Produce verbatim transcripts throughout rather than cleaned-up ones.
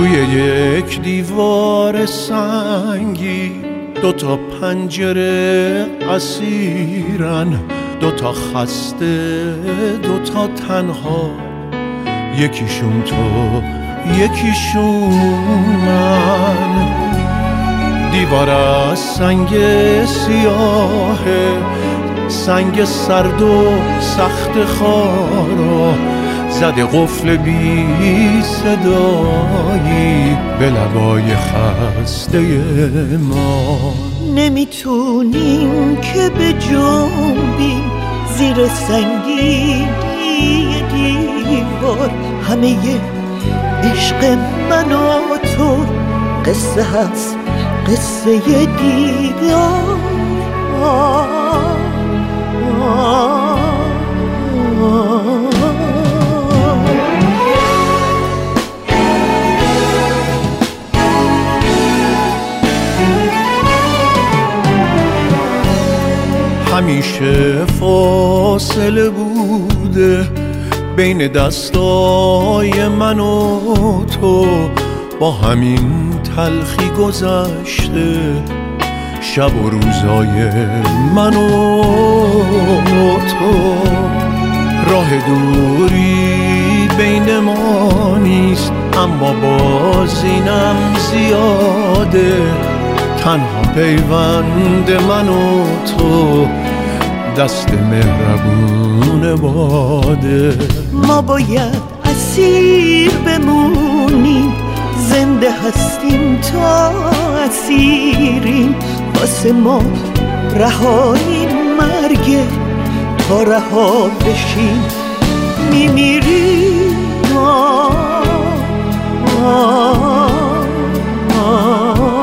توی یک دیوار سنگی دوتا پنجره اسیرن، دوتا خسته دوتا تنها، یکیشون تو یکیشون من. دیوار از سنگ سیاهه، سنگ سرد و سخت خارا، زده قفل بی صدایی به لبای خسته ما. نمیتونیم که به جنبیم زیر سنگینی دیوار، همه عشق من و تو قصه هست، قصه دیدار. آه آه آه. همیشه فاصله بوده بین دستای من و تو، با همین تلخی گذشته شب و روزای من و تو. راه دوری بین ما نیست، اما باز اینم زیاده، تنها پیوند من و تو دست مهربون باده. ما باید اسیر بمونیم، زنده هستیم تا اسیریم، واسه ما رهایی مرگه، تا رها بشیم میمیریم. آه آه آه.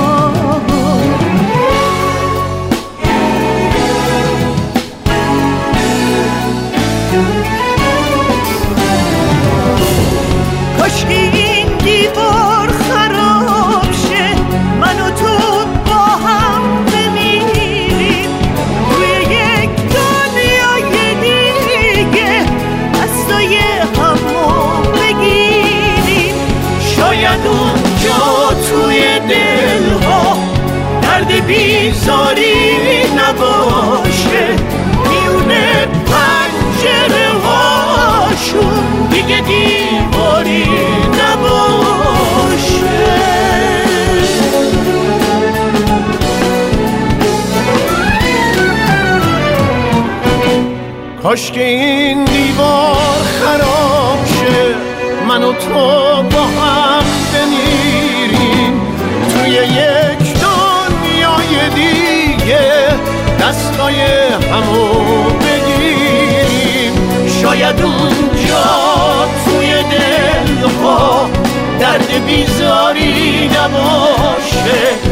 کاش این دیوار خراب شه، من و تو با هم بمیریم توی یک دنیای دیگه، دستای همو بگیریم. شاید اونجا توی دلها درد بیزاری نباشه، میونه پنجره هاشون دیگه دیواری نباشه. کاش که این دیوار خراب شه، من و تو با هم بمیریم توی یک دنیای دیگه، دستای همو بگیریم. شاید اونجا توی دلها درد بیزاری نباشه،